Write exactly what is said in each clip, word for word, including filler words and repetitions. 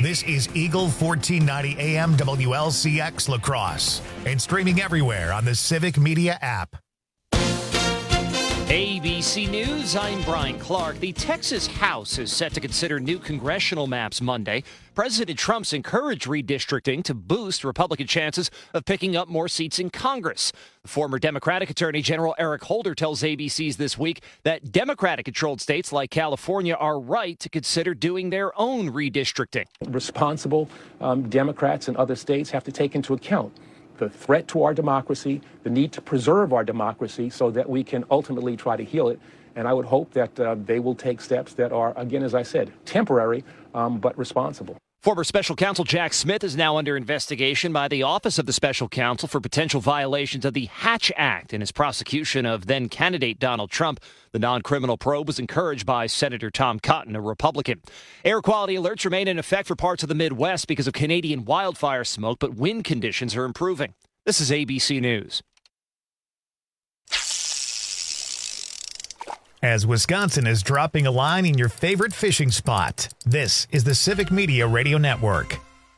This is Eagle fourteen ninety A M W L C X La Crosse and streaming everywhere on the Civic Media app. A B C News, I'm Brian Clark. The Texas House is set to consider new congressional maps Monday. President Trump's encouraged redistricting to boost Republican chances of picking up more seats in Congress. Former Democratic Attorney General Eric Holder tells A B C's This Week that Democratic-controlled states like California are right to consider doing their own redistricting. Responsible um, Democrats in other states have to take into account the threat to our democracy, the need to preserve our democracy so that we can ultimately try to heal it. And I would hope that uh, they will take steps that are, again, as I said, temporary, um, but responsible. Former Special Counsel Jack Smith is now under investigation by the Office of the Special Counsel for potential violations of the Hatch Act in his prosecution of then-candidate Donald Trump. The non-criminal probe was encouraged by Senator Tom Cotton, a Republican. Air quality alerts remain in effect for parts of the Midwest because of Canadian wildfire smoke, but wind conditions are improving. This is A B C News. As Wisconsin is dropping a line in your favorite fishing spot, this is the Civic Media Radio Network.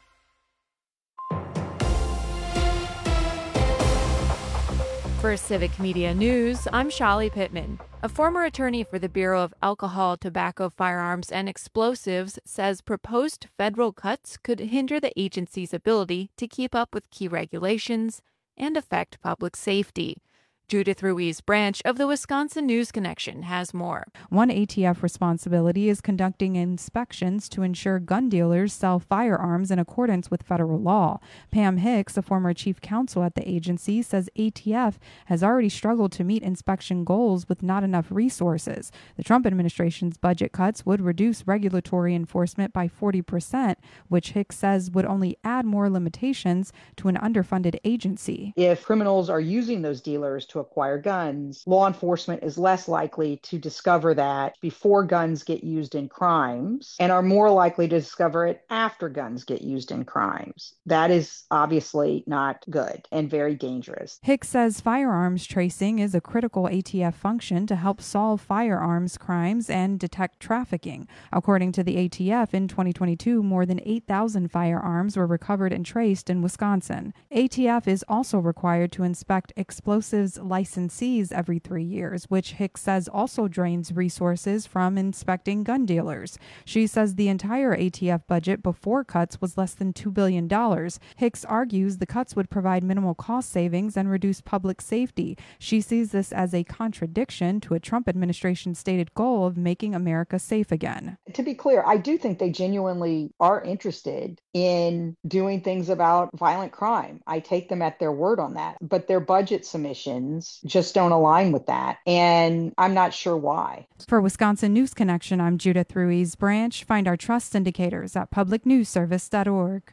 For Civic Media News, I'm Shali Pittman. A former attorney for the Bureau of Alcohol, Tobacco, Firearms, and Explosives says proposed federal cuts could hinder the agency's ability to keep up with key regulations and affect public safety. Judith Ruiz Branch of the Wisconsin News Connection has more. One A T F responsibility is conducting inspections to ensure gun dealers sell firearms in accordance with federal law. Pam Hicks, a former chief counsel at the agency, says A T F has already struggled to meet inspection goals with not enough resources. The Trump administration's budget cuts would reduce regulatory enforcement by forty percent, which Hicks says would only add more limitations to an underfunded agency. If criminals are using those dealers to acquire guns, law enforcement is less likely to discover that before guns get used in crimes and are more likely to discover it after guns get used in crimes. That is obviously not good and very dangerous. Hicks says firearms tracing is a critical A T F function to help solve firearms crimes and detect trafficking. According to the A T F, in twenty twenty-two, more than eight thousand firearms were recovered and traced in Wisconsin. A T F is also required to inspect explosives licensees every three years, which Hicks says also drains resources from inspecting gun dealers. She says the entire A T F budget before cuts was less than two billion dollars. Hicks argues the cuts would provide minimal cost savings and reduce public safety. She sees this as a contradiction to a Trump administration stated goal of making America safe again. To be clear, I do think they genuinely are interested in doing things about violent crime. I take them at their word on that, but their budget submissions just don't align with that, and I'm not sure why. For Wisconsin News Connection, I'm Judith Ruiz Branch. Find our trust indicators at public news service dot org.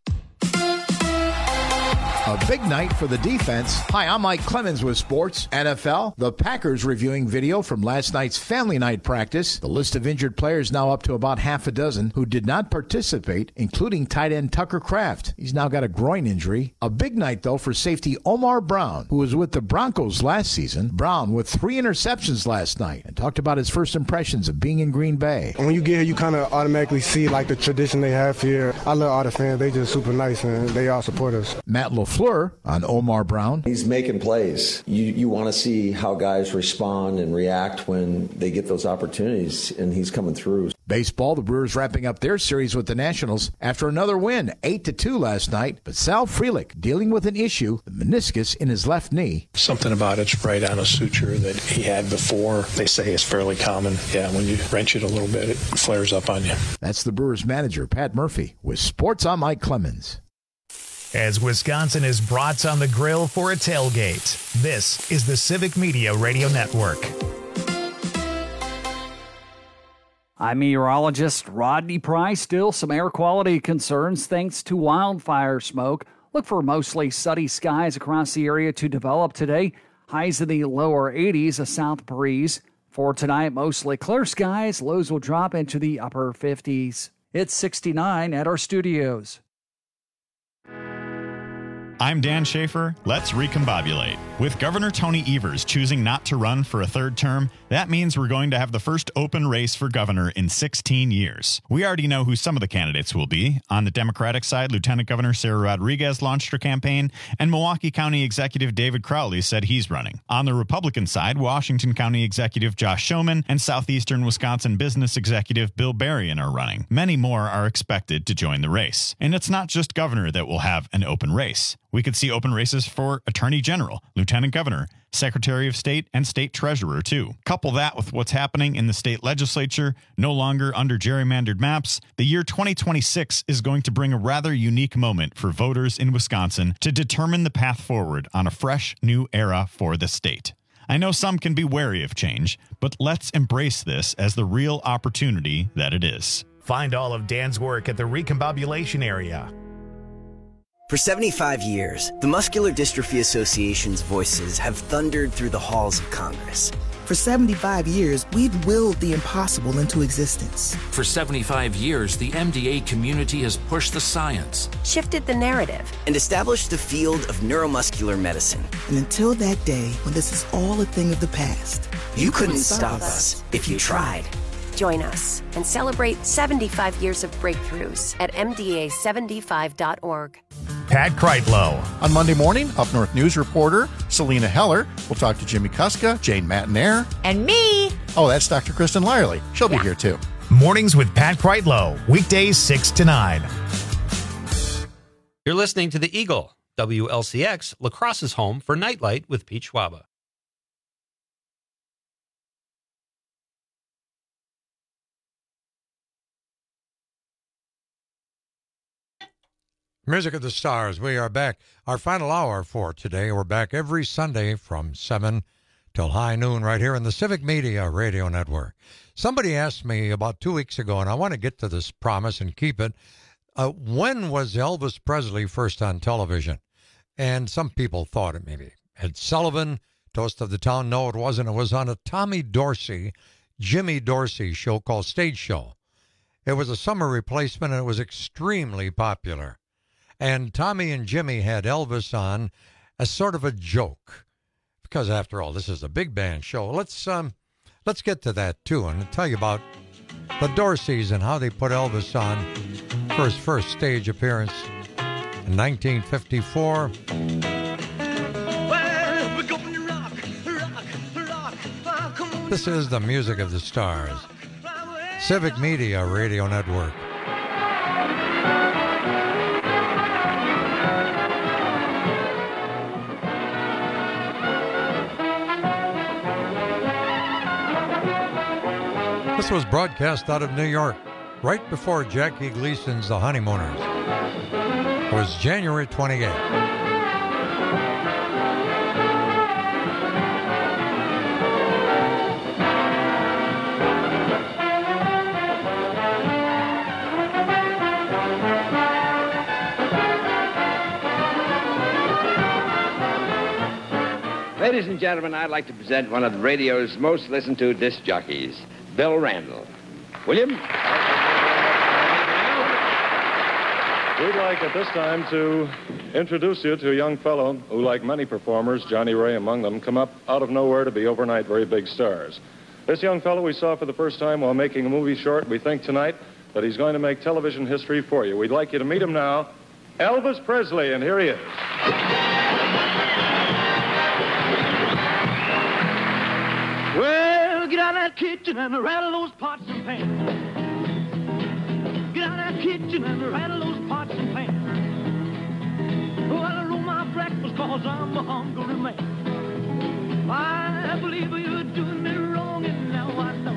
A big night for the defense. Hi, I'm Mike Clemens with sports. N F L, the Packers reviewing video from last night's family night practice. The list of injured players now up to about half a dozen who did not participate, including tight end Tucker Kraft. He's now got a groin injury. A big night, though, for safety Omar Brown, who was with the Broncos last season. Brown with three interceptions last night and talked about his first impressions of being in Green Bay. When you get here, you kind of automatically see like the tradition they have here. I love all the fans. They just super nice and they all support us. Matt LaFleur on Omar Brown. He's making plays. You you want to see how guys respond and react when they get those opportunities, and he's coming through. Baseball, the Brewers wrapping up their series with the Nationals after another win, eight to two last night. But Sal Frelick dealing with an issue, the meniscus in his left knee. Something about it's right on a suture that he had before. They say it's fairly common. Yeah, when you wrench it a little bit, it flares up on you. That's the Brewers manager, Pat Murphy, with Sports on Mike Clemens. As Wisconsin is brats on the grill for a tailgate, this is the Civic Media Radio Network. I'm meteorologist Rodney Price. Still some air quality concerns thanks to wildfire smoke. Look for mostly sunny skies across the area to develop today. Highs in the lower eighties, a south breeze. For tonight, mostly clear skies. Lows will drop into the upper fifties. It's sixty-nine at our studios. I'm Dan Schaefer. Let's recombobulate. With Governor Tony Evers choosing not to run for a third term, that means we're going to have the first open race for governor in sixteen years. We already know who some of the candidates will be. On the Democratic side, Lieutenant Governor Sarah Rodriguez launched her campaign, and Milwaukee County Executive David Crowley said he's running. On the Republican side, Washington County Executive Josh Schoeman and Southeastern Wisconsin Business Executive Bill Berrien are running. Many more are expected to join the race. And it's not just governor that will have an open race. We could see open races for Attorney General, Lieutenant Governor, Secretary of State, and State Treasurer, too. Couple that with what's happening in the state legislature, no longer under gerrymandered maps, the year twenty twenty-six is going to bring a rather unique moment for voters in Wisconsin to determine the path forward on a fresh, new era for the state. I know some can be wary of change, but let's embrace this as the real opportunity that it is. Find all of Dan's work at the Recombobulation area. For seventy-five years, the Muscular Dystrophy Association's voices have thundered through the halls of Congress. For seventy-five years, we've willed the impossible into existence. For seventy-five years, the M D A community has pushed the science, shifted the narrative, and established the field of neuromuscular medicine. And until that day, when this is all a thing of the past, you, you couldn't, couldn't stop us if you tried. Join us and celebrate seventy-five years of breakthroughs at M D A seventy-five dot org. Pat Kreitlow. On Monday morning, Up North News reporter Selena Heller will talk to Jimmy Kuska, Jane Matanair. And me. Oh, that's Doctor Kristen Lyerly. She'll yeah. be here, too. Mornings with Pat Kreitlow. Weekdays six to nine. You're listening to The Eagle, W L C X, La Crosse's home for Nightlight with Pete Schwaba. Music of the Stars, we are back. Our final hour for today. We're back every Sunday from seven till high noon right here in the Civic Media Radio Network. Somebody asked me about two weeks ago, and I want to get to this promise and keep it. Uh, when was Elvis Presley first on television? And some people thought it maybe Ed Sullivan, Toast of the Town. No, it wasn't. It was on a Tommy Dorsey, Jimmy Dorsey show called Stage Show. It was a summer replacement, and it was extremely popular. And Tommy and Jimmy had Elvis on as sort of a joke, because after all, this is a big band show. Let's um, let's get to that too, and tell you about the Dorseys and how they put Elvis on for his first stage appearance in nineteen fifty-four. Well, we're going to rock, rock, rock. Oh, come on. This is the Music of the Stars, Civic Media Radio Network. This was broadcast out of New York, right before Jackie Gleason's The Honeymooners. It was January twenty-eighth. Ladies and gentlemen, I'd like to present one of the radio's most listened to disc jockeys, Bill Randall. William? We'd like at this time to introduce you to a young fellow who, like many performers, Johnny Ray among them, come up out of nowhere to be overnight very big stars. This young fellow we saw for the first time while making a movie short. We think tonight that he's going to make television history for you. We'd like you to meet him now, Elvis Presley, and here he is. Well, get out of that kitchen and rattle those pots and pans. Get out of that kitchen and rattle those pots and pans. Well, I roll my breakfast cause I'm a hungry man. I believe you're doing me wrong and now I know.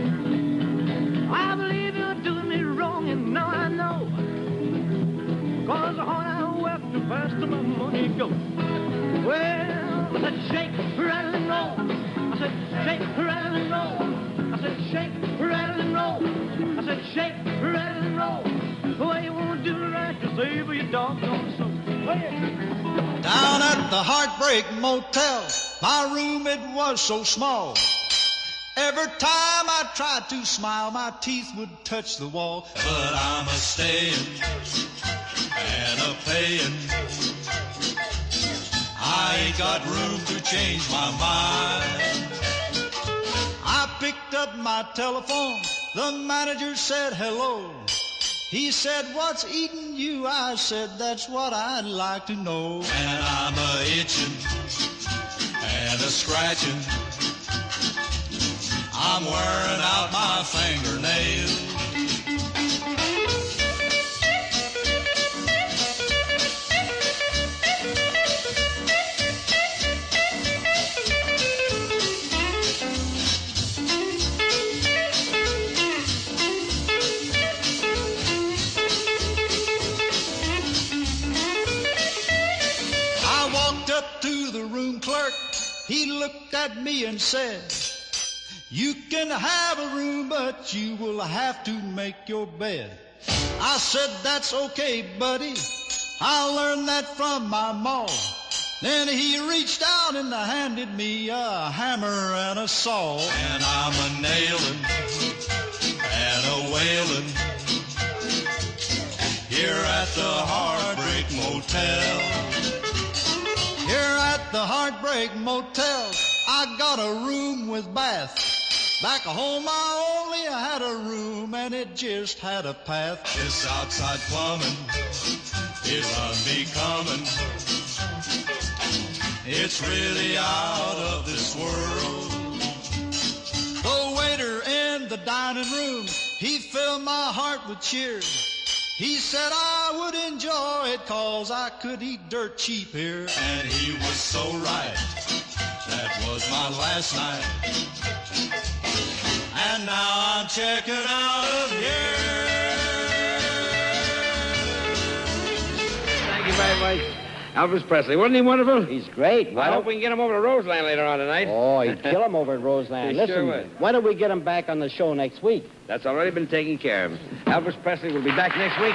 I believe you're doing me wrong and now I know. Cause the harder I work, the faster my money goes. Well, I said shake, rattle and roll. I said, shake, rattle, and roll. I said, shake, rattle, and roll. I said, shake, rattle, and roll. The way you want to do it right to save your doggone soul. Down at the Heartbreak Motel, my room, it was so small. Every time I tried to smile, my teeth would touch the wall. But I'm a-staying and a-paying got room to change my mind. I picked up my telephone. The manager said hello. He said, what's eating you? I said, that's what I'd like to know. And I'm a itching and a scratching. I'm wearing out my fingernails. Clerk, he looked at me and said, you can have a room, but you will have to make your bed. I said, that's okay, buddy. I learned that from my ma. Then he reached out and handed me a hammer and a saw. And I'm a nailing and a wailing here at the Heartbreak Motel. Here at the Heartbreak Motel, I got a room with bath. Back home I only had a room and it just had a path. This outside plumbing is unbecoming. It's really out of this world. The waiter in the dining room, he filled my heart with cheer. He said I would enjoy it cause I could eat dirt cheap here. And he was so right. That was my last night. And now I'm checking out of here. Thank you very much. Elvis Presley, wasn't he wonderful? He's great. I hope we can get him over to Roseland later on tonight. Oh, he'd kill him over at Roseland. He Listen, sure would. when do we get him back on the show next week? That's already been taken care of. Elvis Presley will be back next week.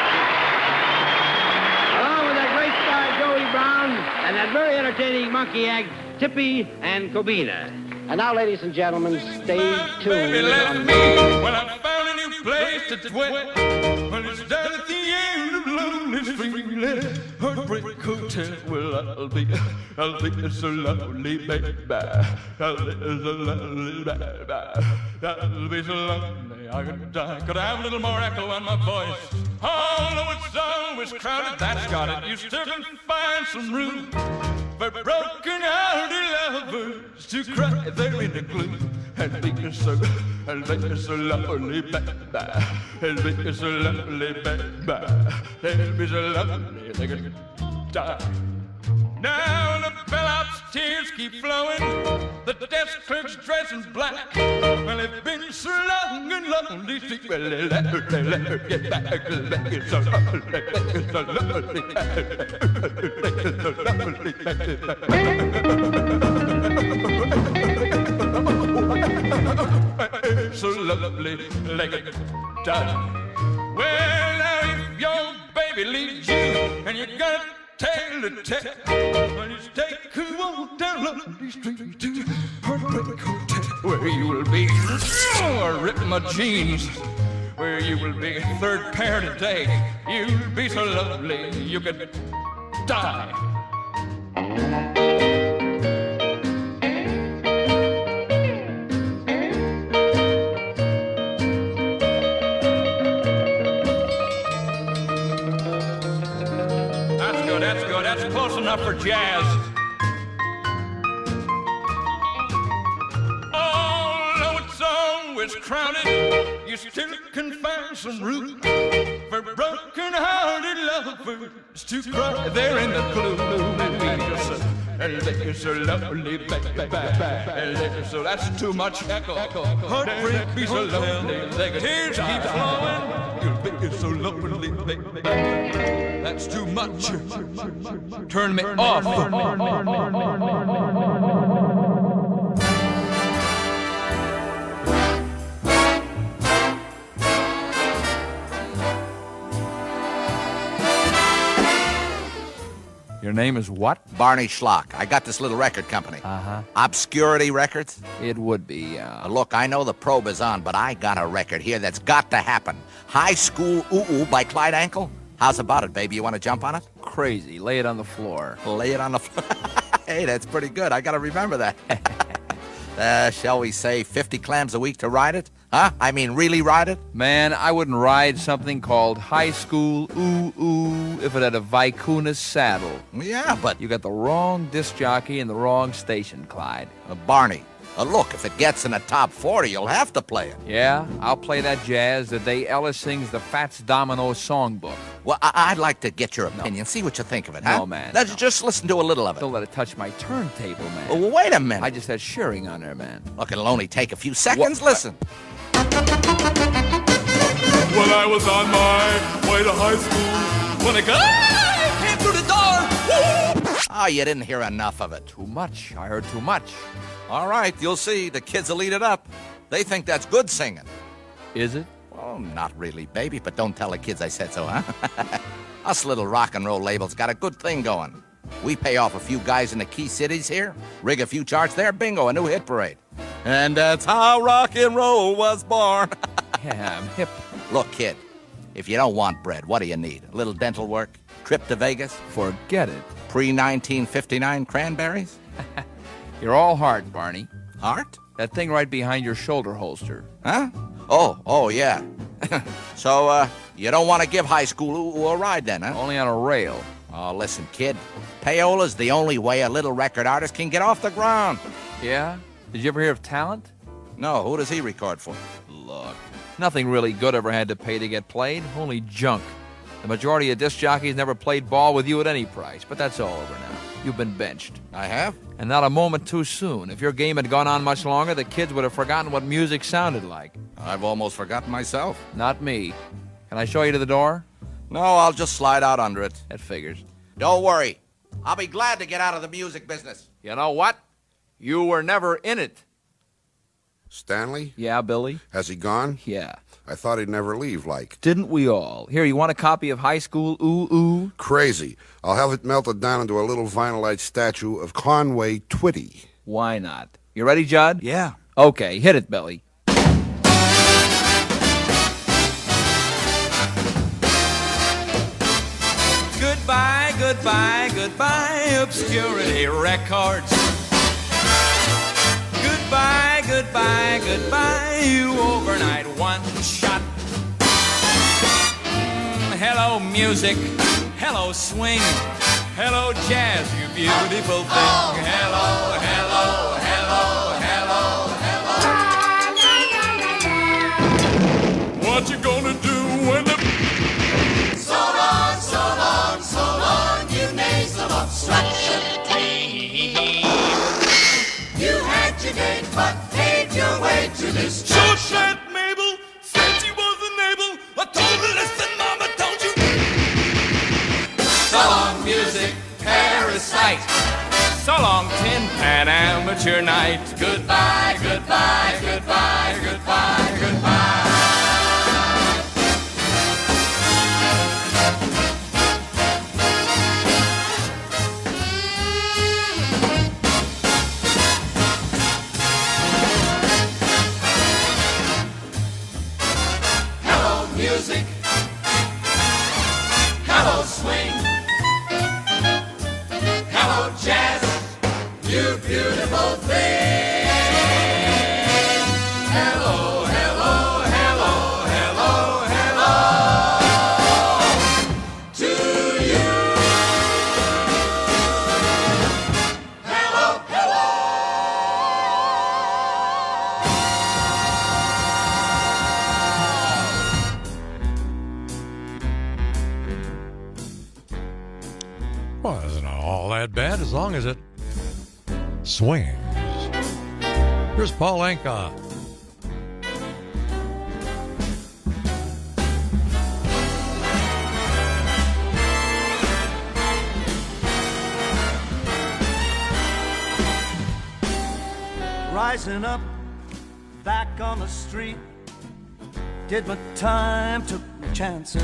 Along with that great star, Joey Brown, and that very entertaining monkey act, Tippy and Kobina. And now, ladies and gentlemen, stay tuned. Baby, let me, well, I found a new place to dwell. Well, it's down at the end of Lonely Street, Heartbreak Hotel. Well, I'll be, I'll be so lonely, baby. I'll be so lonely, baby. I'll be so lonely, I could die. Could I have a little more echo on my voice? Although it's always crowded, that's got it. You still can find some room for broken-hearted lovers to cry there in the gloom. And be so, and be so lonely, baby. And be so lonely, baby. And be so lonely, they could die. Now the bellhop's tears keep flowing, the desk clerk's dressed in black. Well, they've been so long and lonely, see, well, they let her, they let her get back, make it so lonely, make it so lonely, make it so lonely, make it so lonely, like a done. Well, now if your baby leaves you and you got tale to tell, well, just take a walk down Lonely Street to Heartbreak Hotel, where you will be, oh, rip my jeans, where you will be third pair today. You'll be so lonely you could die. That's good. That's close enough for jazz. Although it's always crowded, you still can find some room for broken-hearted lovers to cry there in the gloom. And they're so lonely, baby. So that's too much echo. Heartbreak be so lonely. Tears keep flowing. You'll be so lonely, baby. That's too much. Turn me off. Your name is what? Barney Schlock. I got this little record company. Uh-huh. Obscurity Records? It would be, uh... Look, I know the probe is on, but I got a record here that's got to happen. High School Ooh Ooh by Clyde Ankle. How's about it, baby? You want to jump on it? crazy. Lay it on the floor. Lay it on the floor. Hey, that's pretty good. I got to remember that. uh, shall we say fifty clams a week to ride it? Huh? I mean, really ride it? Man, I wouldn't ride something called High School Ooh Ooh if it had a Vicuna saddle. Yeah, but... You got the wrong disc jockey in the wrong station, Clyde. Uh, Barney, uh, look, if it gets in the top forty, you'll have to play it. Yeah? I'll play that jazz the day Ellis sings the Fats Domino songbook. Well, I- I'd like to get your opinion. No. See what you think of it, huh? No, man. Let's no. just listen to a little of it. Don't let it touch my turntable, man. Oh, well, wait a minute. I just had shearing on there, man. Look, it'll only take a few seconds. What? Listen. When I was on my way to high school, when a guy came through the door. Oh, you didn't hear enough of it. Too much. I heard too much. All right, you'll see. The kids will eat it up. They think that's good singing. Is it? Well, not really, baby, but don't tell the kids I said so, huh? Us little rock and roll labels got a good thing going. We pay off a few guys in the key cities here, rig a few charts there, bingo, a new hit parade. And that's how rock and roll was born. Yeah, I'm hip. Look, kid, if you don't want bread, what do you need? A little dental work? Trip to Vegas? Forget it. Pre nineteen fifty-nine cranberries? You're all heart, Barney. Heart? That thing right behind your shoulder holster. Huh? Oh, oh, yeah. So, uh, you don't want to give high school a ride then, huh? Only on a rail. Oh, listen, kid. Payola's the only way a little record artist can get off the ground. Yeah? Did you ever hear of Talent? No, who does he record for? Look, nothing really good ever had to pay to get played, only junk. The majority of disc jockeys never played ball with you at any price, but that's all over now. You've been benched. I have? And not a moment too soon. If your game had gone on much longer, the kids would have forgotten what music sounded like. I've almost forgotten myself. Not me. Can I show you to the door? No, I'll just slide out under it. That figures. Don't worry. I'll be glad to get out of the music business. You know what? You were never in it. Stanley? Yeah, Billy? Has he gone? Yeah. I thought he'd never leave, like. Didn't we all? Here, you want a copy of High School Ooh Ooh? Crazy. I'll have it melted down into a little vinylite statue of Conway Twitty. Why not? You ready, Judd? Yeah. Okay, hit it, Billy. Goodbye, goodbye, goodbye, Obscurity Records. Goodbye, goodbye, goodbye, you overnight one shot. Mm, hello, music. Hello, swing. Hello, jazz, you beautiful thing. Oh. Hello, hello, hello, hello, hello. What you gonna do when the... So long, so long, so long, you nasal obstruction. You had your date, but paved your way to this Short shot Mabel said she wasn't able. I told her, listen, mama, don't you? So long, music, parasite. So long, tin pan amateur night. Goodbye, goodbye, goodbye, goodbye, goodbye. Music, hello swing, hello jazz, you beautiful thing. Hello, hello, hello, hello, hello to you. Hello, hello. Well, it's not all that bad as long as it swings. Here's Paul Anka. Rising up, back on the street, did my time, took my chances.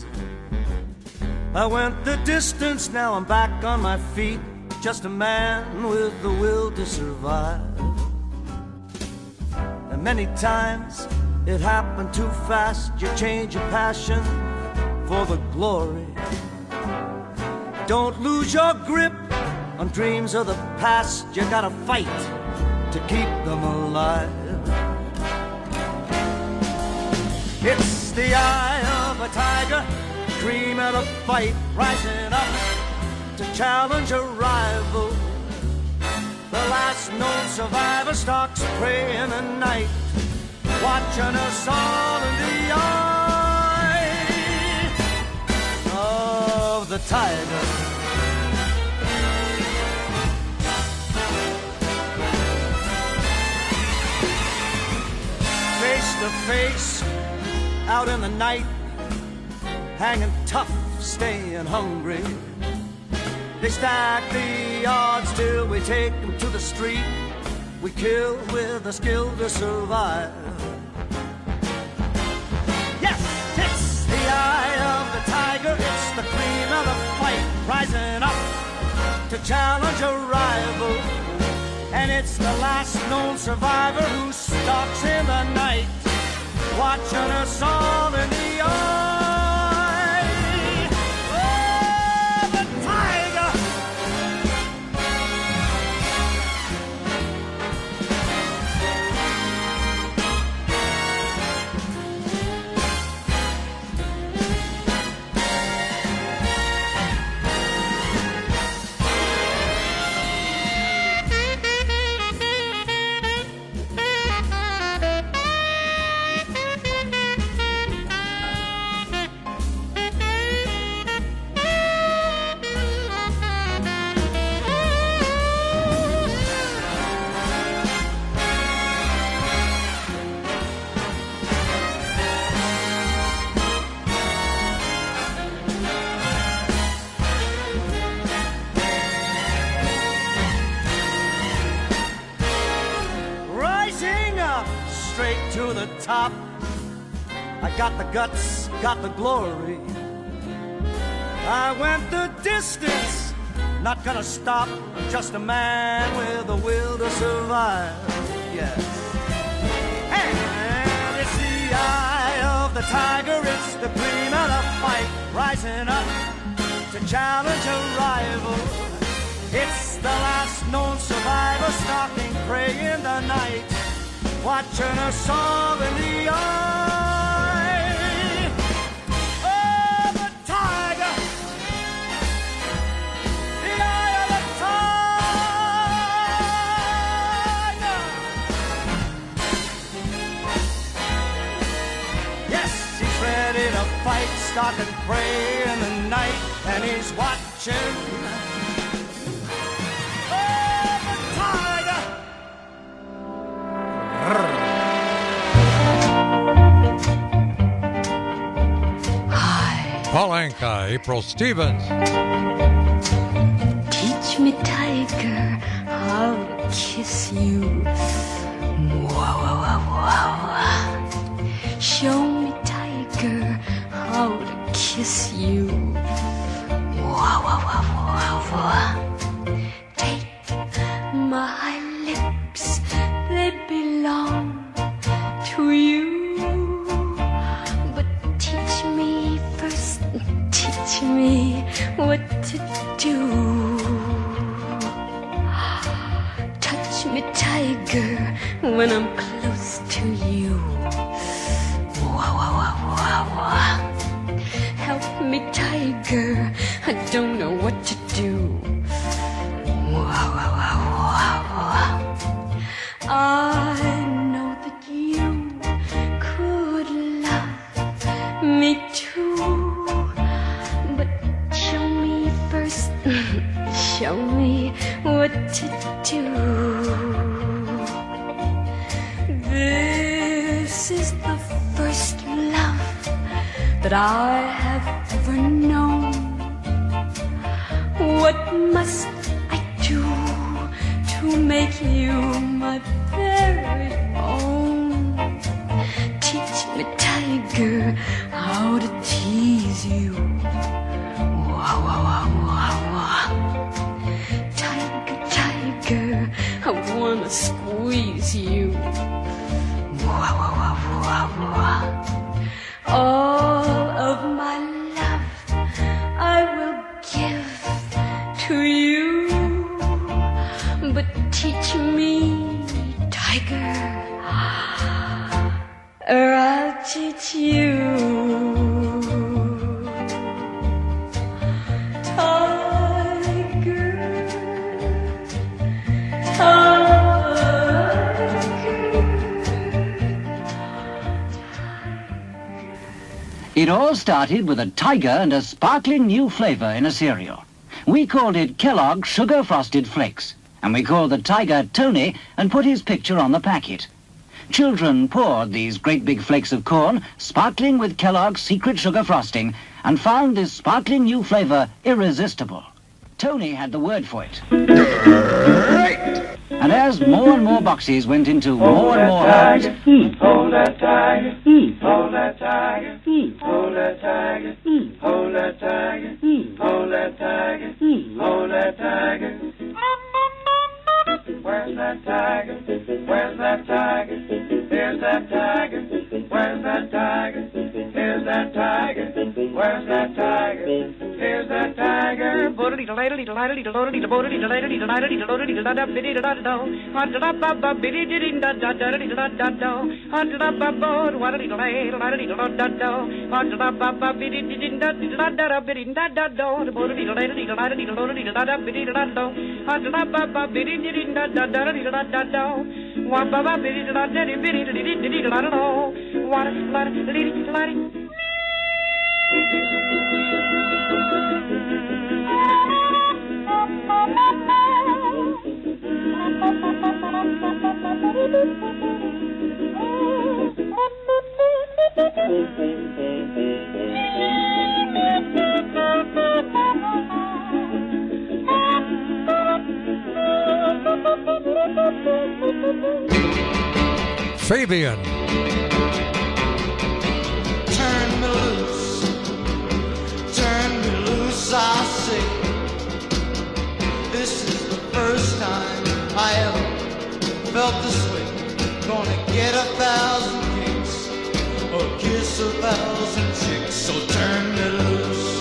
I went the distance, now I'm back on my feet, just a man with the will to survive. And many times it happened too fast, you change your passion for the glory. Don't lose your grip on dreams of the past. You gotta fight to keep them alive. It's the eye of a tiger, dream of a fight, rising up to challenge a rival. The last known survivor stalks prey in the night, watching us all in the eye of the tiger. Face to face, out in the night, hanging tough, staying hungry. They stack the odds till we take them to the street. We kill with a skill to survive. Yes, it's the eye of the tiger. It's the cream of the fight, rising up to challenge a rival. And it's the last known survivor who stalks in the night, watching us all in the eye of the tiger. To the top, I got the guts, got the glory. I went the distance, not gonna stop. I'm just a man with a will to survive. Yes, and it's the eye of the tiger. It's the cream of the fight, rising up to challenge a rival. It's the last known survivor, stalking prey in the night, watching us all in the eye of the tiger. The eye of the tiger. Yes, he's ready to fight, stalking prey in the night, and he's watching Paul Anka, April Stevens. Teach me, tiger, how to kiss you. Wow, wow, wow, wow. Show me, tiger, how to kiss you. Wow, wow, wow, wow, wow. Take my lips, they belong to you. Teach me what to do. Touch me, tiger, when I'm close to you. Wow, wow, wow, wow, wow. Help me, tiger, I don't know what to do. Wow, wow, wow, wow, wow. I know that you could love me too. Show me what to do. This is the first love that I have ever known. What must I do to make you my very own? Teach me, tiger, how to tease you. Wow, wow, wow, wow, wow. Tiger, tiger, I wanna squeeze you. Wow, wow, wow, wow, wow. All of my love I will give all started with a tiger and a sparkling new flavor in a cereal. We called it Kellogg's Sugar Frosted Flakes, and we called the tiger Tony and put his picture on the packet. Children poured these great big flakes of corn, sparkling with Kellogg's secret sugar frosting, and found this sparkling new flavor irresistible. Tony had the word for it. And as more and more boxes went into more and more homes, Hold that tiger, hold that tiger, hold that tiger, hold that tiger, hold that tiger, hold that tiger. Where's that tiger? Where's that tiger? Here's that tiger. Where's that tiger? Here's that tiger. Where's that tiger? Here's that tiger. Fabian. Turn me loose, turn me loose, I say. This is the first time I ever felt this way. Gonna get a thousand kicks or kiss a thousand chicks. So turn me loose,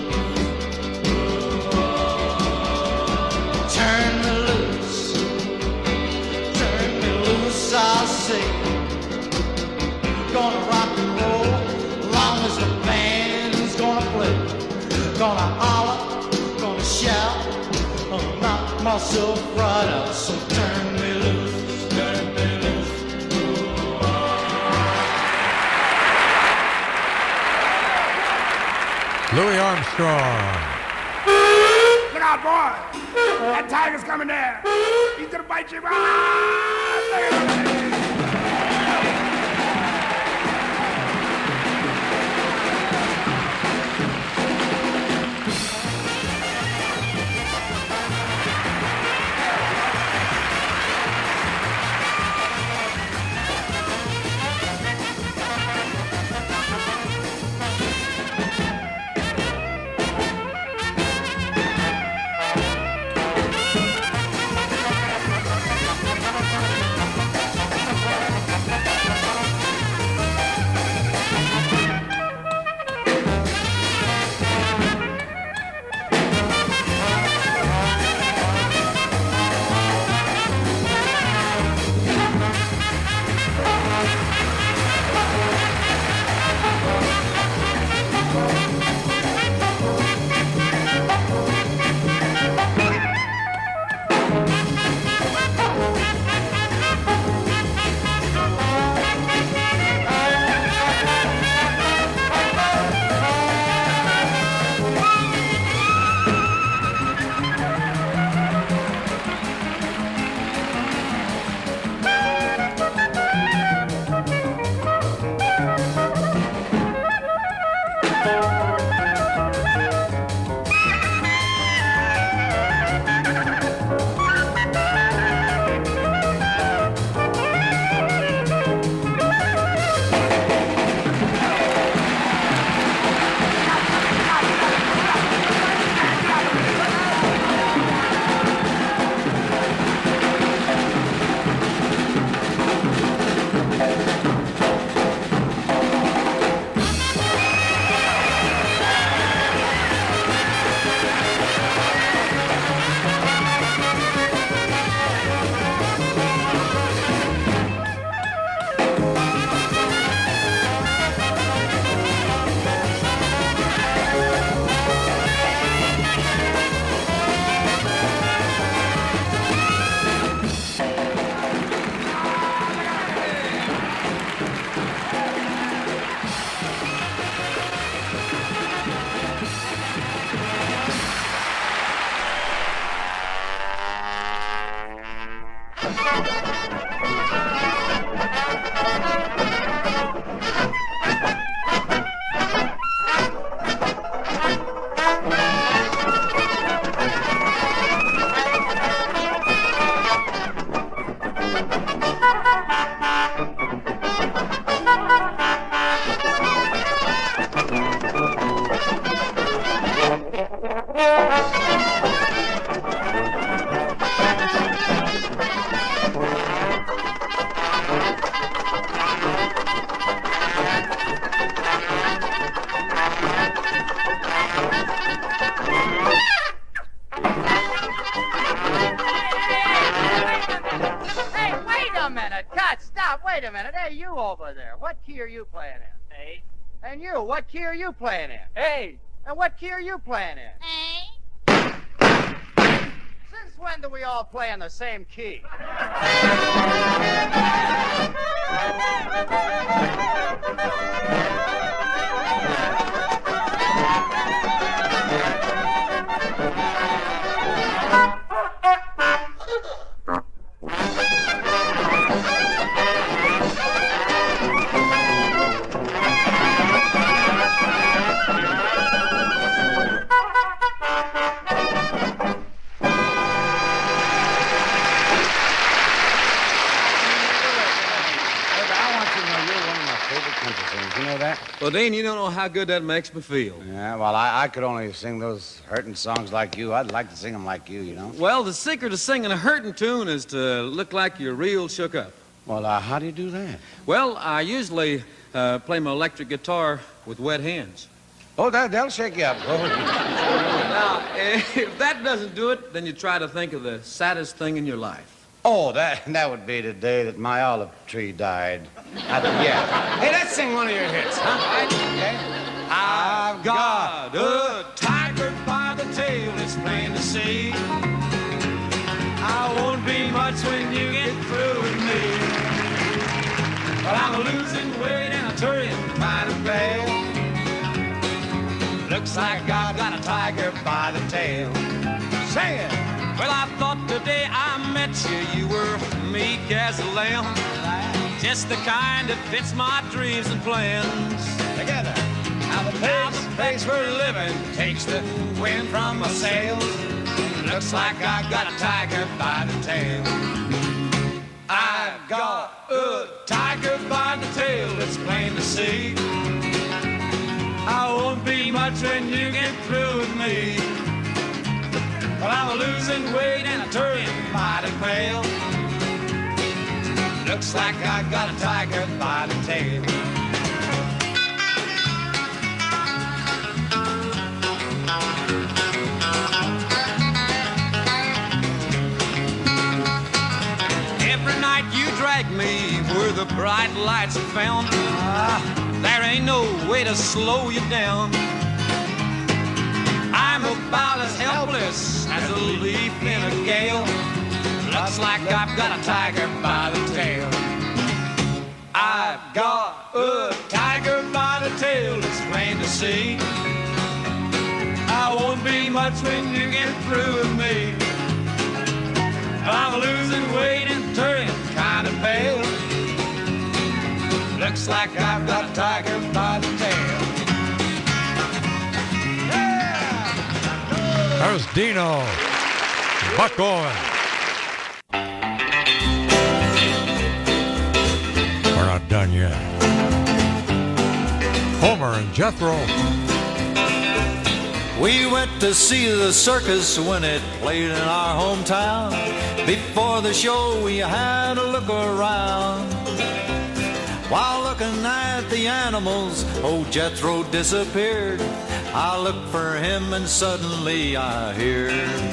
turn me loose, turn me loose, I say. Gonna rock and roll long as the band's gonna play. Gonna holler, gonna shout, gonna knock myself right out. So turn me loose, turn me loose. Louis Armstrong. Look out, boy! That tiger's coming down. He's gonna bite you. Ah! Hey, wait a minute. Cut, stop. Wait a minute. Hey, you over there. What key are you playing in? A. And you, what key are you playing in? A. And what key are you playing in? A. Since when do we all play in the same key? You know that? Well, Dean, you don't know how good that makes me feel. Yeah, well, I, I could only sing those hurting songs like you. I'd like to sing them like you, you know? Well, the secret of singing a hurting tune is to look like you're real shook up. Well, uh, how do you do that? Well, I usually uh, play my electric guitar with wet hands. Oh, that, that'll shake you up. Now, if that doesn't do it, then you try to think of the saddest thing in your life. Oh, that that would be the day that my olive tree died. I, yeah. Hey, let's sing one of your hits, huh? Right? Okay. I've got a tiger by the tail, it's plain to see. I won't be much when you get through with me. But I'm losing weight and I'm turning by the tail. Looks like I've got a tiger by the tail. Say it. Well, I thought today I met you, you were meek as a lamb. Just the kind that fits my dreams and plans. Together. Now the pace, pace we're living takes the wind from my sails. Looks like I've got a tiger by the tail. I've got a tiger by the tail, it's plain to see. I won't be much when you get through with me. But I'm losing weight and I'm turning mighty pale. Looks like I got a tiger by the tail. Every night you drag me where the bright lights are found. Ah, there ain't no way to slow you down. I'm about as helpless as a leaf in a gale. Looks like I've got a tiger by the tail. I've got a tiger by the tail, it's plain to see. I won't be much when you get through with me. I'm losing weight and turning kind of pale. Looks like I've got a tiger by the tail. There's Dino. Buck Owens. We're not done yet. Homer and Jethro. We went to see the circus when it played in our hometown. Before the show we had a look around. While looking at the animals, old Jethro disappeared. I look for him and suddenly I hear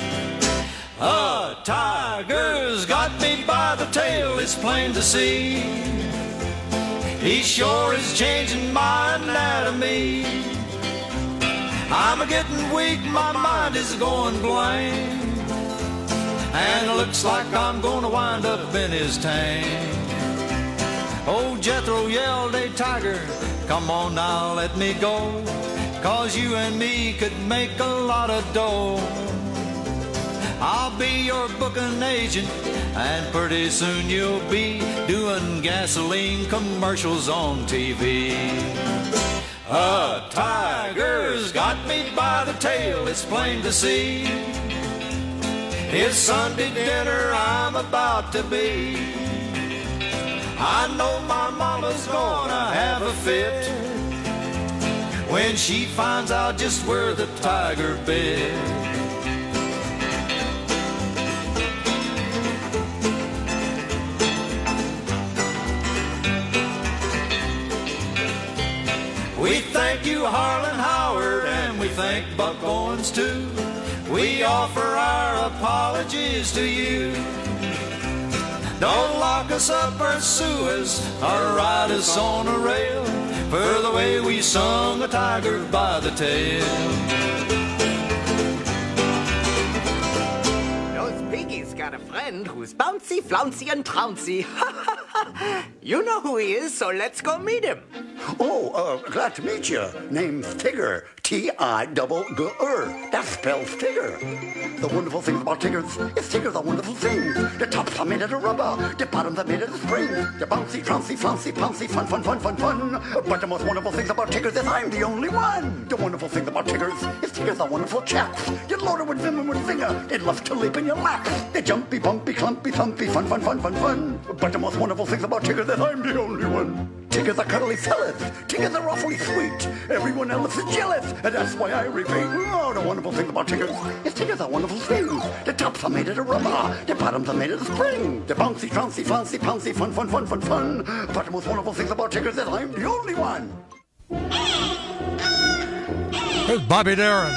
a tiger's got me by the tail, it's plain to see. He sure is changing my anatomy. I'm a getting weak, my mind is going blank. And it looks like I'm gonna wind up in his tank. Old Jethro yelled, "Hey tiger, come on now, let me go. Cause you and me could make a lot of dough. I'll be your booking agent, and pretty soon you'll be doing gasoline commercials on T V. A tiger's got me by the tail, it's plain to see. It's Sunday dinner I'm about to be. I know my mama's gonna have a fit when she finds out just where the tiger bed. We thank you, Harlan Howard, and we thank Buck Owens too. We offer our apologies to you. Don't lock us up or sue us or ride us on a rail for the way we sung a tiger by the tail. Those piggies got a friend who's bouncy, flouncy, and trouncy. You know who he is, so let's go meet him. Oh, uh, glad to meet you. Name's Tigger. T I double G R. That spells Tigger. The wonderful thing about Tiggers is Tigger's a wonderful thing. The tops are made out of rubber. The bottoms are made out of spring. They're bouncy, trouncy, flouncy, pouncy, fun, fun, fun, fun, fun. But the most wonderful things about Tiggers is I'm the only one. The wonderful thing about Tiggers is Tiggers are wonderful chaps. You're loaded with vim and with vinger. They love to leap in your lap. They're jumpy, bumpy, clumpy, thumpy, fun, fun, fun, fun, fun. But the most wonderful things about Tiggers is I'm the only one. Tiggers are cuddly fellas. Tiggers are awfully sweet. Everyone else is jealous, and that's why I repeat. Oh, the wonderful thing about Tiggers is Tiggers are wonderful things. The tops are made out of rubber. The bottoms are made out of spring. The bouncy, trouncy, flouncy, pouncy, fun, fun, fun, fun, fun. But the most wonderful things about Tiggers is I'm the only one. Here's Bobby Darin.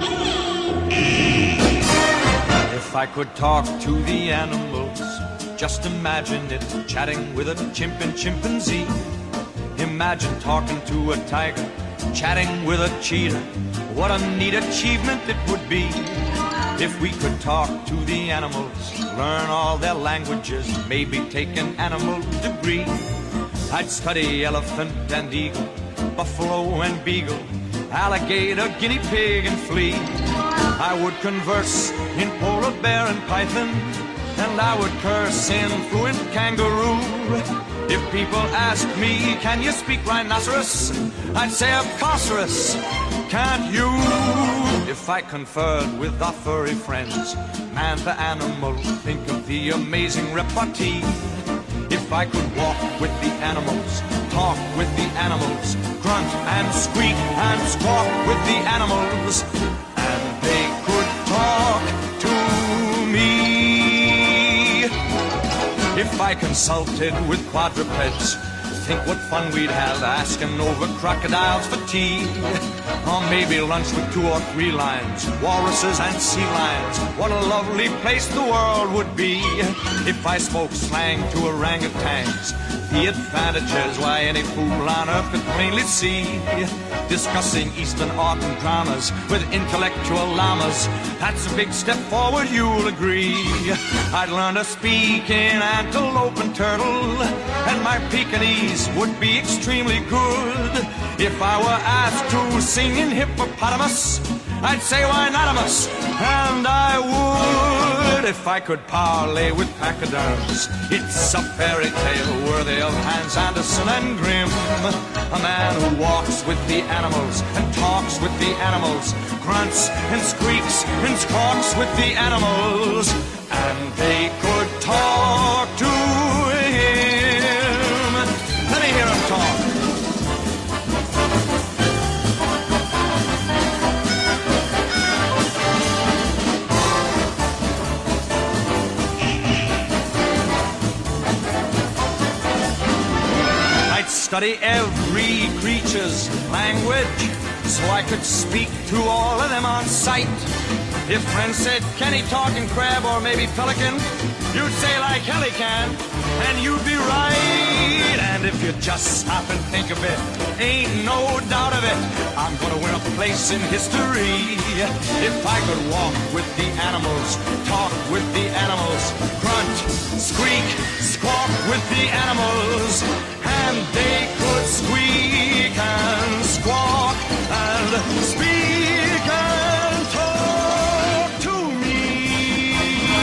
If I could talk to the animals, just imagine it, chatting with a chimp and chimpanzee. Imagine talking to a tiger, chatting with a cheetah. What a neat achievement it would be if we could talk to the animals, learn all their languages, maybe take an animal degree. I'd study elephant and eagle, buffalo and beagle, alligator, guinea pig and flea. I would converse in polar bear and python, and I would curse in fluent kangaroo. If people ask me, can you speak rhinoceros? I'd say, of course, can't you? If I conferred with our furry friends, man the animal, think of the amazing repartee. If I could walk with the animals, talk with the animals, grunt and squeak and squawk with the animals, and they could talk to me. If I consulted with quadrupeds, think what fun we'd have asking over crocodiles for tea. Or maybe lunch with two or three lions, walruses and sea lions. What a lovely place the world would be if I spoke slang to orangutans. The advantages, why any fool on earth could plainly see. Discussing Eastern art and dramas with intellectual llamas, that's a big step forward, you'll agree. I'd learn to speak in antelope and turtle, and my Pekingese would be extremely good. If I were asked to sing in hippopotamus, I'd say why notamus, and I would. If I could parlay with pachyderms, it's a fairy tale worthy of Hans Andersen and Grimm. A man who walks with the animals and talks with the animals, grunts and squeaks and squawks with the animals, and they could talk to him. Let me hear him talk. Study every creature's language so I could speak to all of them on sight. If friends said, can he talk in crab or maybe pelican, you'd say like hell he can, and you'd be right. And if you just stop and think of it, ain't no doubt of it, I'm gonna win a place in history. If I could walk with the animals, talk with the animals, grunt, squeak, squawk with the animals, and they could squeak and squawk and speak and talk to me.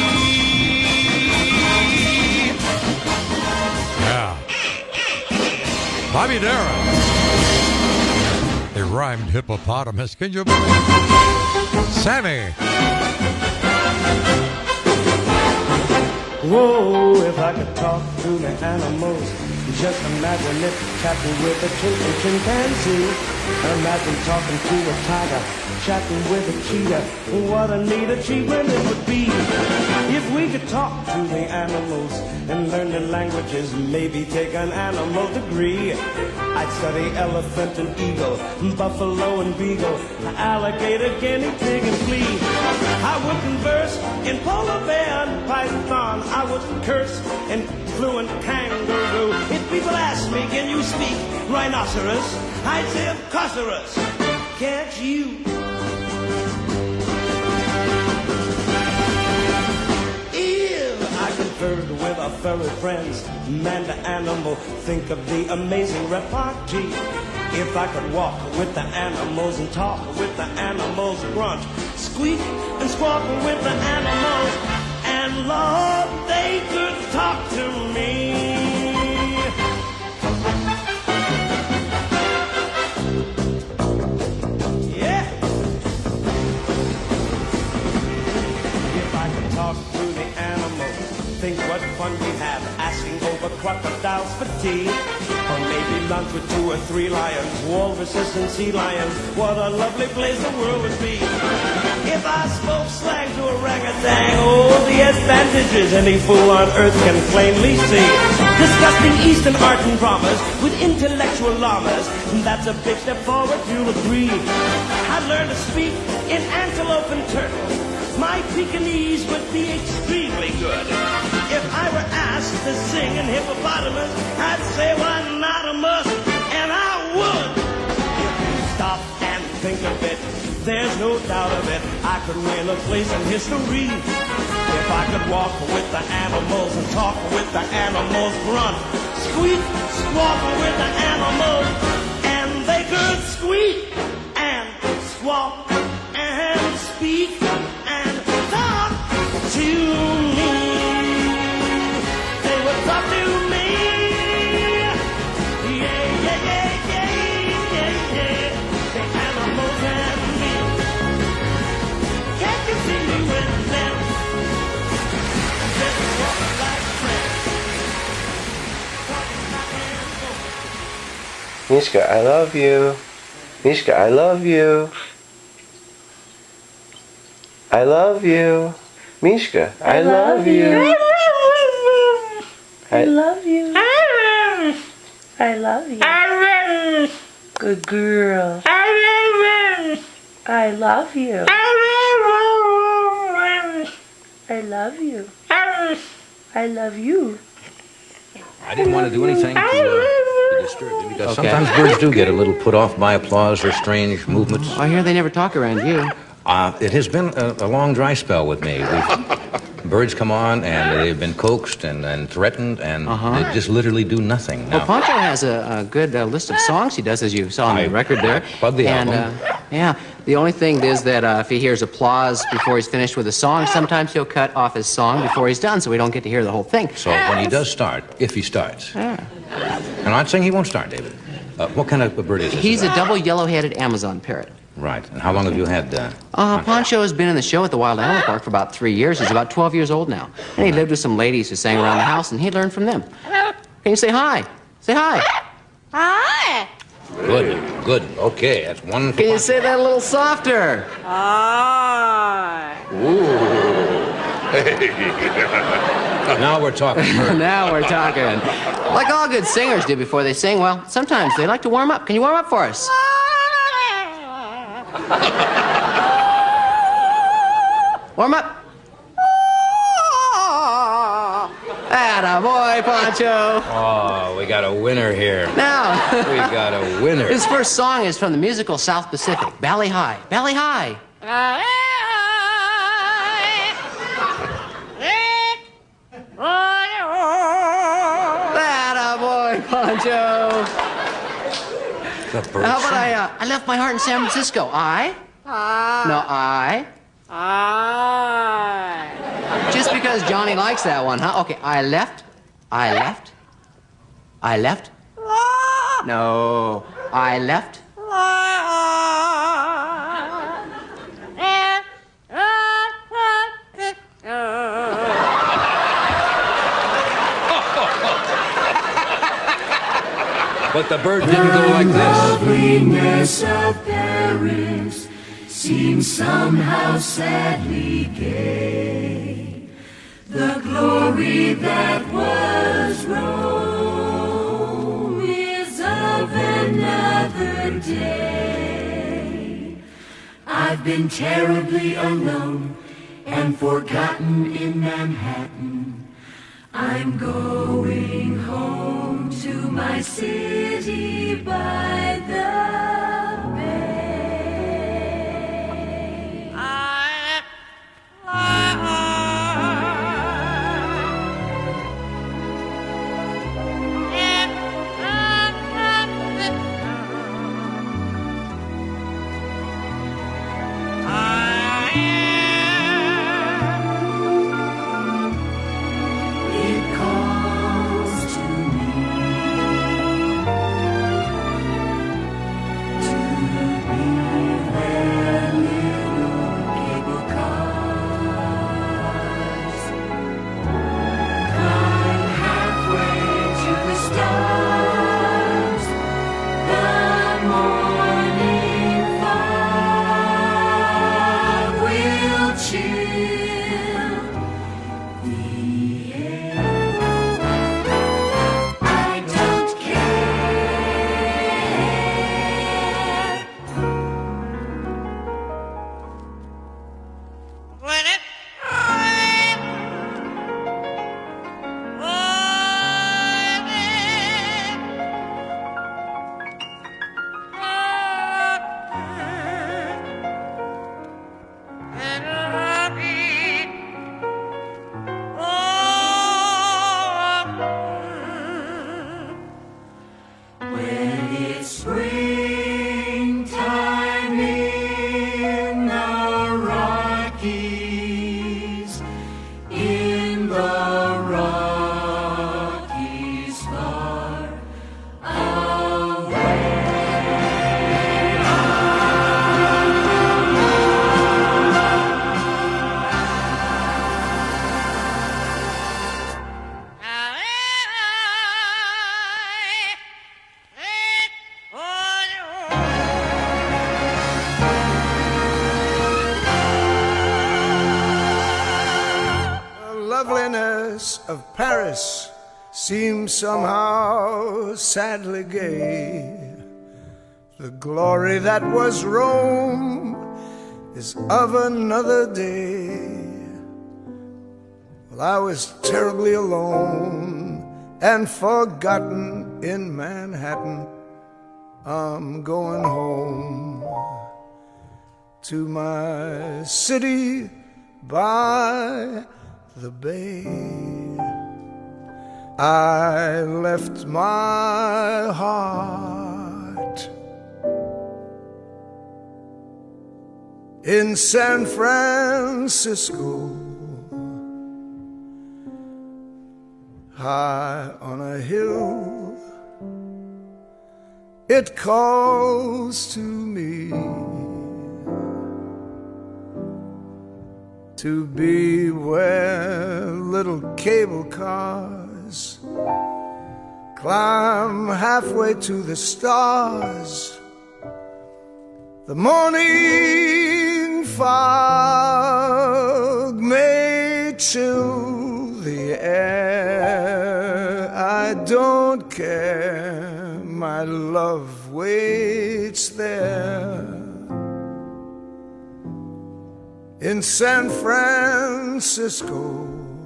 Yeah. Bobby Darin. They rhymed hippopotamus. Can you believe it? Sammy. Whoa, if I could talk to the animals, just imagine it, chatting with a chimp and chimpanzee. Imagine talking to a tiger, chatting with a cheetah. What a neat achievement it would be if we could talk to the animals and learn their languages, maybe take an animal degree. I'd study elephant and eagle, buffalo and beagle, alligator, guinea pig and flea. I would converse in polar bear and python. I would curse in fluent kangaroo. If people ask me, can you speak rhinoceros? I'd say, of course there is. Can't you? If I conferred with our furry friends, man to animal, think of the amazing repartee. If I could walk with the animals and talk with the animals, grunt, squeak and squawk with the animals, and Lord, they could talk to me. Yeah. If I could talk to the animals, think what fun we have asking over crocodiles for tea. Or maybe lunch with two or three lions, walruses and sea lions. What a lovely place the world would be if I spoke slang to orangutan. Oh, the advantages any fool on earth can plainly see. Disgusting Eastern art and dramas with intellectual llamas. That's a big step forward, you'll agree. I'd learn to speak in antelope and turtle. My Pekingese would be extremely good. If I were asked to sing in hippopotamus, I'd say, why not a must? And I would. If you stop and think of it, there's no doubt of it, I could win a place in history. If I could walk with the animals and talk with the animals, grunt, squeak, squawk with the animals, and they could squeak and squawk and speak and talk to me. They would talk to me. Yeah, yeah, yeah, yeah, yeah, yeah. The animals and me. Can't you see me with them? Just walk like friends. Mishka, I love you. Mishka, I love you. I love you. Mishka, I, I love, love you. you. I love you. I love you. Good girl. I love you. I love you. I love you. I didn't want to do anything to, uh, to disturb you because okay. sometimes birds do get a little put off by applause or strange movements. I hear they never talk around you. Uh, it has been a, a long dry spell with me. We've, birds come on and they've been coaxed and, and threatened and uh-huh. they just literally do nothing. Now, well, Pancho has a, a good uh, list of songs he does, as you saw on the I, record there. Plug the and, album. Uh, yeah, the only thing is that uh, if he hears applause before he's finished with a song, sometimes he'll cut off his song before he's done, so we don't get to hear the whole thing. So when he does start, if he starts, yeah. I'm not saying he won't start, David. Uh, what kind of a bird is this? He's a double yellow-headed Amazon parrot. Right. And how long have you had uh, uh Pancho has been in the show at the Wild Animal Park for about three years. He's about twelve years old now. And he lived with some ladies who sang around the house, and he learned from them. Can you say hi? Say hi. Hi. Good, good. Okay, that's one. Can you say that a little softer? Hi. Ooh. Now we're talking. Now we're talking. Like all good singers do before they sing, well, sometimes they like to warm up. Can you warm up for us? Warm up. Attaboy, Pancho. Oh, we got a winner here. Now. We got a winner. His first song is from the musical South Pacific, Bally High. Bally High. Attaboy, Pancho. How about I, uh, I left my heart in San Francisco. I? I. No, I. I. Just because Johnny likes that one, huh? Okay, I left. I left. I left. No, I left. But the bird didn't go like this. Loveliness of Paris seems somehow sadly gay. The glory that was Rome is of another day. I've been terribly alone and forgotten in Manhattan. I'm going home to my city by the bay. I, I, Of Paris seems somehow sadly gay. The glory that was Rome is of another day. Well, I was terribly alone and forgotten in Manhattan. I'm going home to my city by the bay. I left my heart in San Francisco, high on a hill. It calls to me to be where little cable cars climb halfway to the stars. The morning fog may chill the air. I don't care, my love waits there. In San Francisco,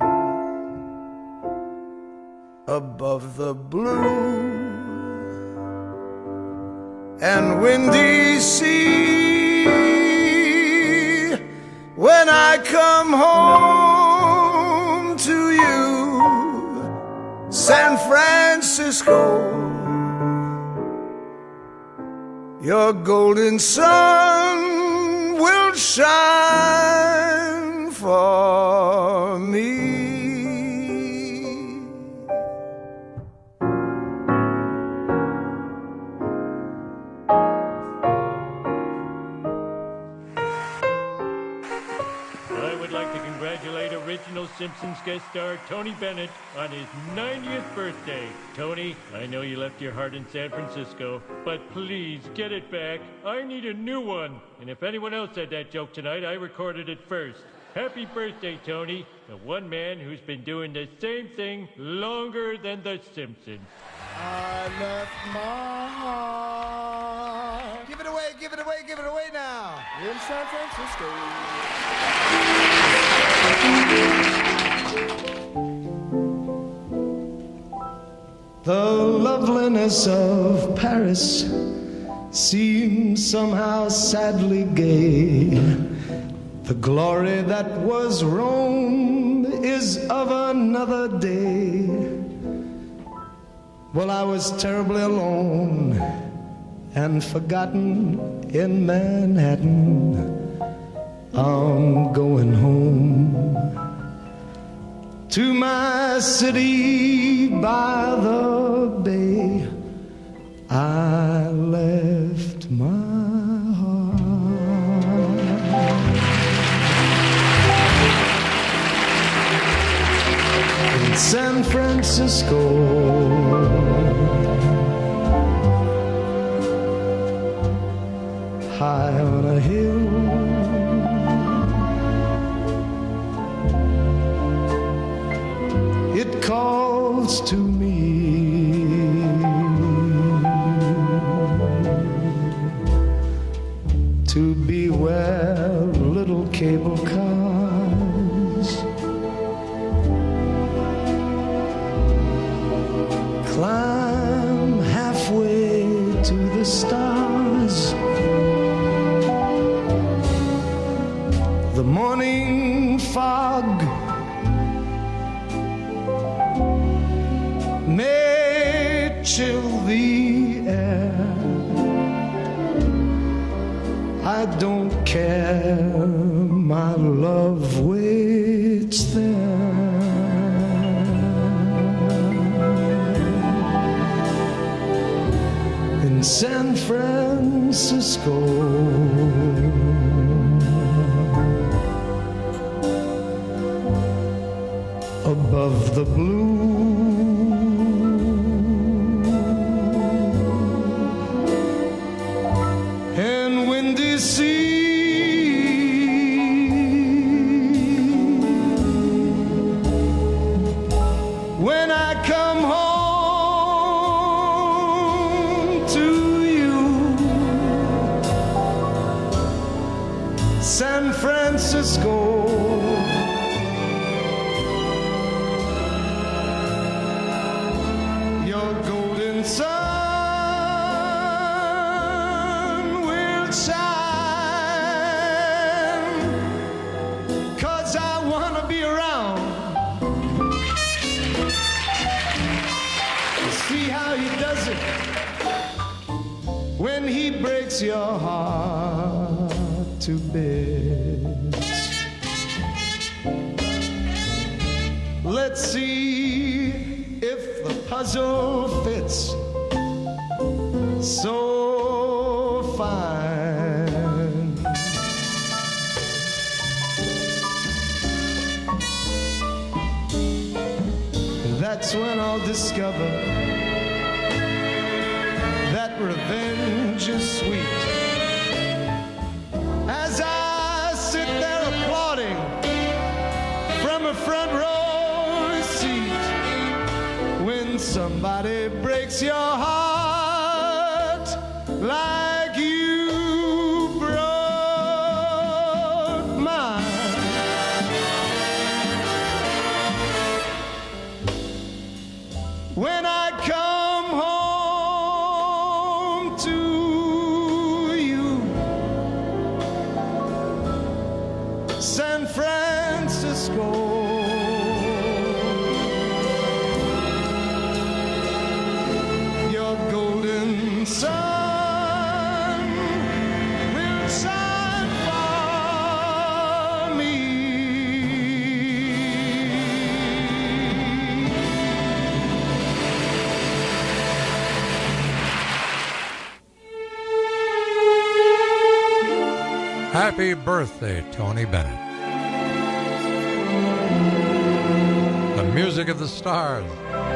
above the blue and windy sea, when I come home to you, San Francisco, your golden sun will shine for me. I would like to congratulate congratulate original Simpsons guest star Tony Bennett on his ninetieth birthday. Tony, I know you left your heart in San Francisco, but please get it back. I need a new one. And if anyone else said that joke tonight, I recorded it first. Happy birthday, Tony, the one man who's been doing the same thing longer than the Simpsons. I left my heart. Give it away, give it away, give it away now. In San Francisco. The loveliness of Paris seems somehow sadly gay. The glory that was Rome is of another day. Well, I was terribly alone and forgotten in Manhattan. I'm going home to my city by the bay. I left my San Francisco. High on a hill, it calls to me. To beware little cable cars, climb halfway to the stars. The morning fog may chill the air. I don't care, my love waits there. In San Francisco, above the blue and windy sea. When I come home to you, San Francisco, sun will shine, 'cause I wanna be around to see how he does it when he breaks your heart to bits. Let's see if the puzzle fits so fine. And that's when I'll discover that revenge is sweet. As I sit there applauding from a front row seat, when somebody breaks your heart like you broke mine. When I come home to you, San Francisco, your golden sun Happy birthday, Tony Bennett. The music of the stars.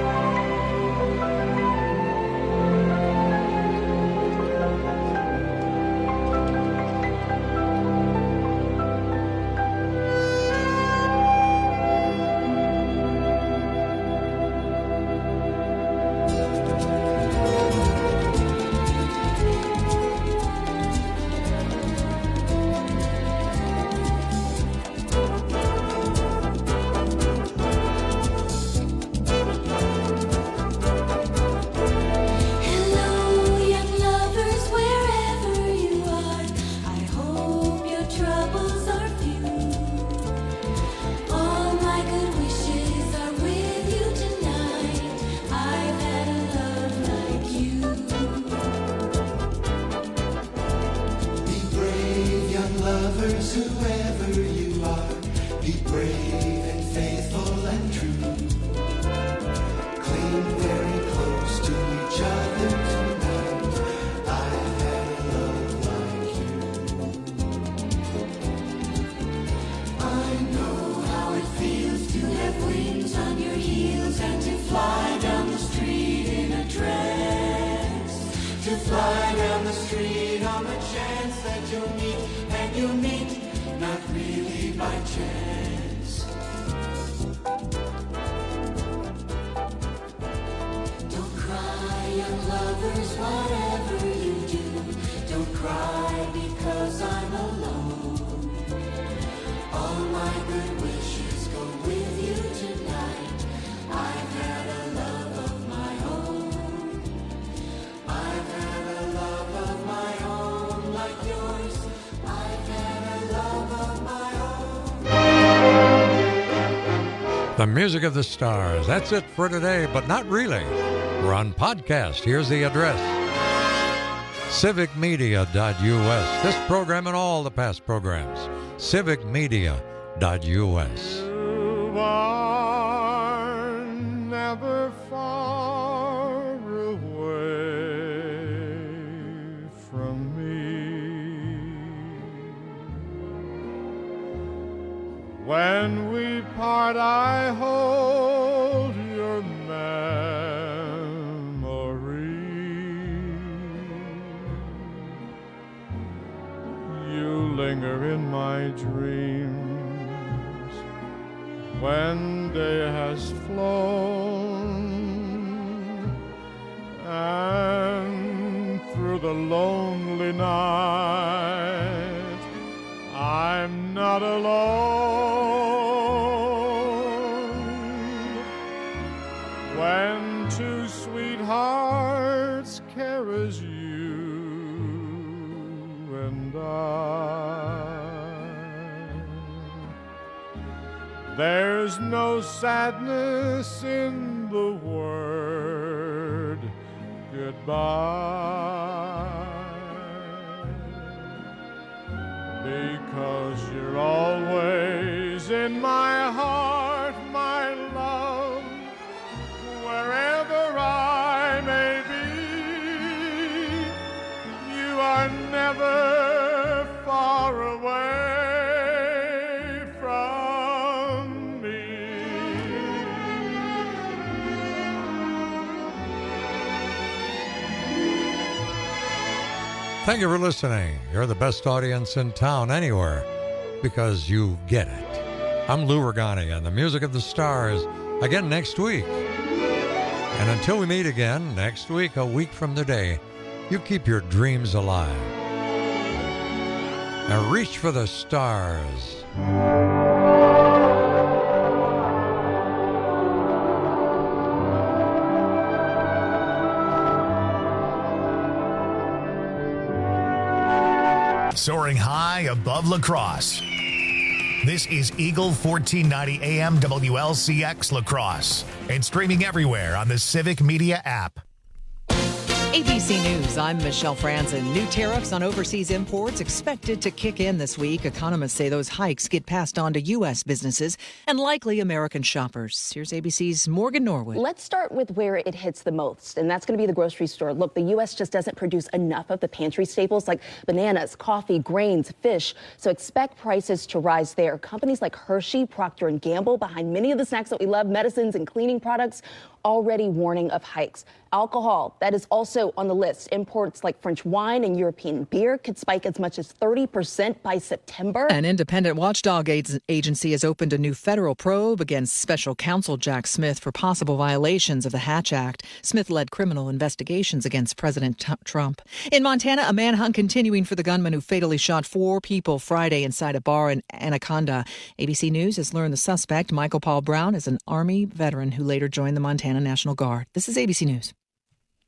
The music of the stars. That's it for today, but not really. We're on podcast. Here's the address. civic media dot U S. This program and all the past programs. civic media dot U S. You are never far away from me. When we part, I hold your memory. You linger in my dreams when day has flown, and through the lonely night I'm not alone. When two sweethearts care as you and I, there's no sadness in the word goodbye, because you're always in my heart, my love, wherever I may be. You are never far away from me. Thank you for listening. You're the best audience in town anywhere because you get it. I'm Lou Regani and the music of the stars again next week. And until we meet again next week, a week from today, you keep your dreams alive. Now reach for the stars. Soaring high above La Crosse. This is Eagle fourteen ninety A M W L C X La Crosse and streaming everywhere on the Civic Media app. A B C News, I'm Michelle Franzen. New tariffs on overseas imports expected to kick in this week. Economists say those hikes get passed on to U S businesses and likely American shoppers. Here's A B C's Morgan Norwood. Let's start with where it hits the most, and that's going to be the grocery store. Look, the U S just doesn't produce enough of the pantry staples like bananas, coffee, grains, fish, so expect prices to rise there. Companies like Hershey, Procter and Gamble, behind many of the snacks that we love, medicines and cleaning products, already warning of hikes. Alcohol, that is also on the list. Imports like French wine and European beer could spike as much as thirty percent by September. An independent watchdog agency has opened a new federal probe against special counsel Jack Smith for possible violations of the Hatch Act. Smith led criminal investigations against President T- Trump. In Montana, a manhunt continuing for the gunman who fatally shot four people Friday inside a bar in Anaconda. A B C News has learned the suspect, Michael Paul Brown, is an Army veteran who later joined the Montana National Guard. This is A B C News.